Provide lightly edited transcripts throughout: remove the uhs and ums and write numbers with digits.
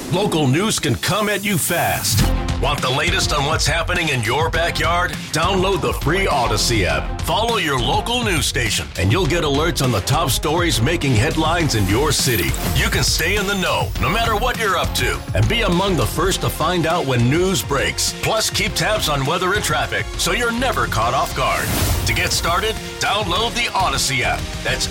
Local news can come at you fast. Want the latest on what's happening in your backyard? Download the free Odyssey app. Follow your local news station, and you'll get alerts on the top stories making headlines in your city. You can stay in the know, no matter what you're up to, and be among the first to find out when news breaks. Plus, keep tabs on weather and traffic, so you're never caught off guard. To get started, download the Odyssey app. That's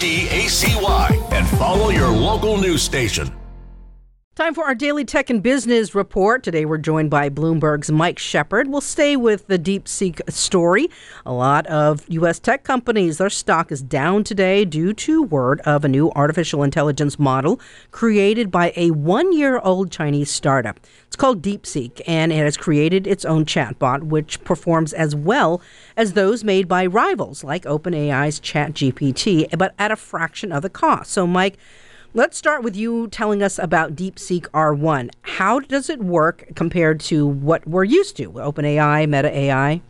AUDACY, and follow your local news station. Time for our daily tech and business report. Today we're joined by Bloomberg's Mike Shepard. We'll stay with the DeepSeek story. A lot of U.S. tech companies, their stock is down today due to word of a new artificial intelligence model created by a one-year-old Chinese startup. It's called DeepSeek, and it has created its own chatbot, which performs as well as those made by rivals like OpenAI's ChatGPT, but at a fraction of the cost. So, Mike, let's start with you telling us about DeepSeek R1. How does it work compared to what we're used to, OpenAI, Meta AI?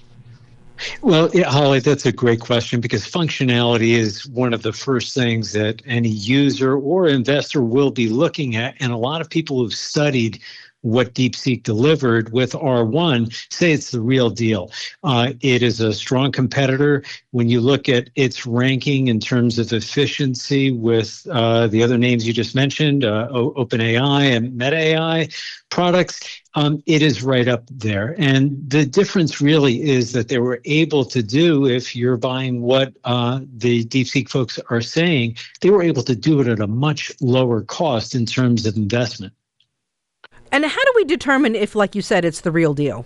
Well, yeah, Holly, that's a great question because functionality is one of the first things that any user or investor will be looking at. And a lot of people who've studied what DeepSeek delivered with R1 say it's the real deal. It is a strong competitor. When you look at its ranking in terms of efficiency with the other names you just mentioned, OpenAI and Meta AI products, it is right up there. And the difference really is that they were able to do, if you're buying what the DeepSeek folks are saying, they were able to do it at a much lower cost in terms of investment. And how do we determine if, like you said, it's the real deal?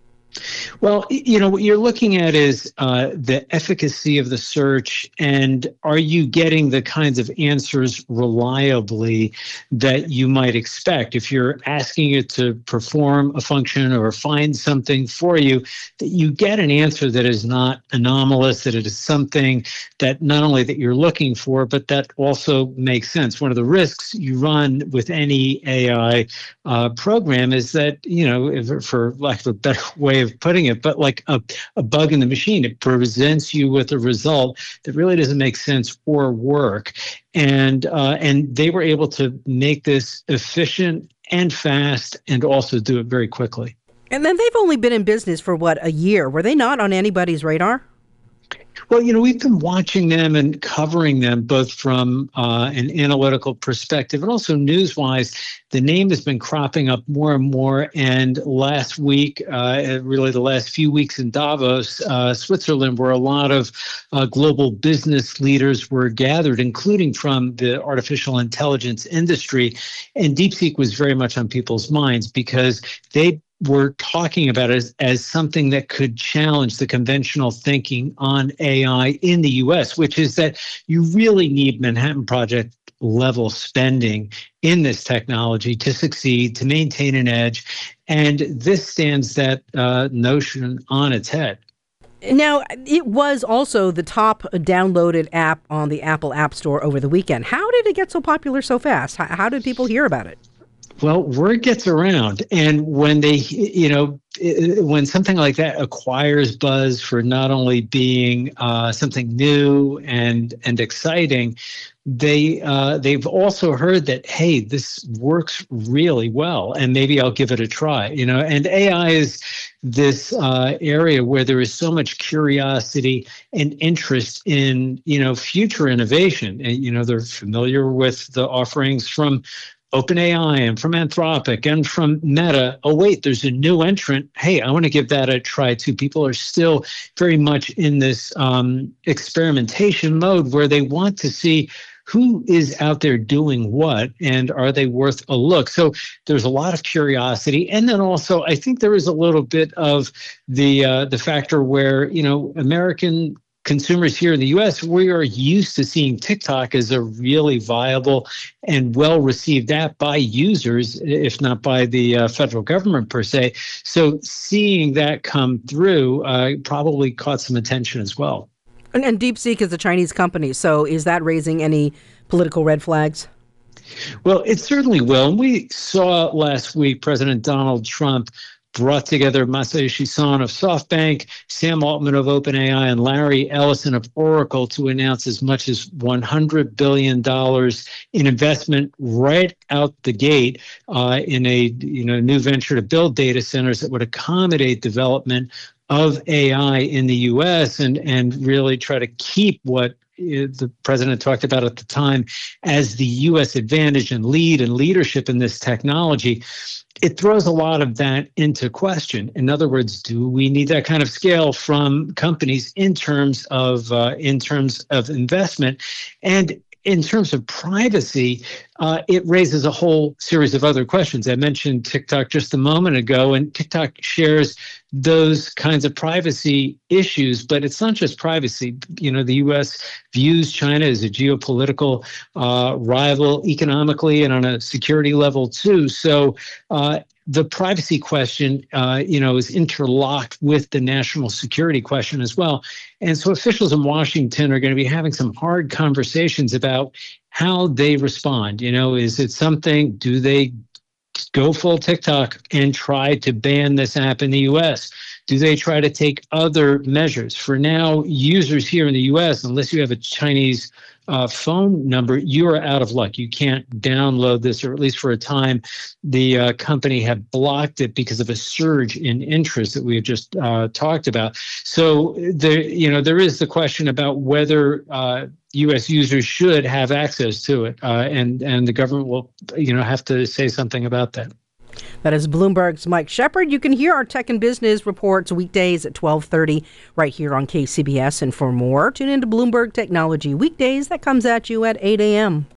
Well, you know, what you're looking at is the efficacy of the search, and are you getting the kinds of answers reliably that you might expect? If you're asking it to perform a function or find something for you, that you get an answer that is not anomalous, that it is something that not only that you're looking for, but that also makes sense. One of the risks you run with any AI program is that, you know, if, for lack of a better way of putting it, but like a bug in the machine, it presents you with a result that really doesn't make sense or work. And they were able to make this efficient and fast and also do it very quickly. And then they've only been in business for, what, a year? Were they not on anybody's radar? Well, you know, we've been watching them and covering them both from an analytical perspective and also news-wise. The name has been cropping up more and more. And last week, really the last few weeks in Davos, Switzerland, where a lot of global business leaders were gathered, including from the artificial intelligence industry. And DeepSeek was very much on people's minds because they were talking about it as something that could challenge the conventional thinking on AI in the US, which is that you really need Manhattan Project level spending in this technology to succeed, to maintain an edge. And this stands that notion on its head. Now, it was also the top downloaded app on the Apple App Store over the weekend. How did it get so popular so fast? How did people hear about it? Well, word gets around, and when they, you know, when something like that acquires buzz for not only being something new and exciting, they've also heard that, hey, this works really well, and maybe I'll give it a try. You know, and AI is this area where there is so much curiosity and interest in, you know, future innovation, and you know, they're familiar with the offerings from OpenAI and from Anthropic and from Meta. Oh, wait, there's a new entrant. Hey, I want to give that a try too. People are still very much in this experimentation mode where they want to see who is out there doing what and are they worth a look. So there's a lot of curiosity. And then also, I think there is a little bit of the factor where, you know, American consumers here in the U.S., we are used to seeing TikTok as a really viable and well-received app by users, if not by the federal government per se. So seeing that come through probably caught some attention as well. And DeepSeek is a Chinese company, so is that raising any political red flags? Well, it certainly will. And we saw last week President Donald Trump brought together Masayoshi Son of SoftBank, Sam Altman of OpenAI, and Larry Ellison of Oracle to announce as much as $100 billion in investment right out the gate in a new venture to build data centers that would accommodate development of AI in the U.S. and really try to keep what the president talked about at the time as the U.S. advantage and leadership in this technology. It throws a lot of that into question. In other words, do we need that kind of scale from companies in terms of investment? And in terms of privacy, it raises a whole series of other questions. I mentioned TikTok just a moment ago, and TikTok shares those kinds of privacy issues, but it's not just privacy. The U.S. views China as a geopolitical rival economically and on a security level too. So the privacy question, is interlocked with the national security question as well. And so officials in Washington are going to be having some hard conversations about how they respond. Is it something, do they go full TikTok and try to ban this app in the U.S.? Do they try to take other measures? For now, users here in the U.S., unless you have a Chinese phone number, you are out of luck. You can't download this, or at least for a time, the company had blocked it because of a surge in interest that we have just talked about. So there is the question about whether U.S. users should have access to it, and the government will have to say something about that. That is Bloomberg's Mike Shepard. You can hear our Tech and Business reports weekdays at 12:30 right here on KCBS. And for more, tune into Bloomberg Technology weekdays. That comes at you at 8 a.m.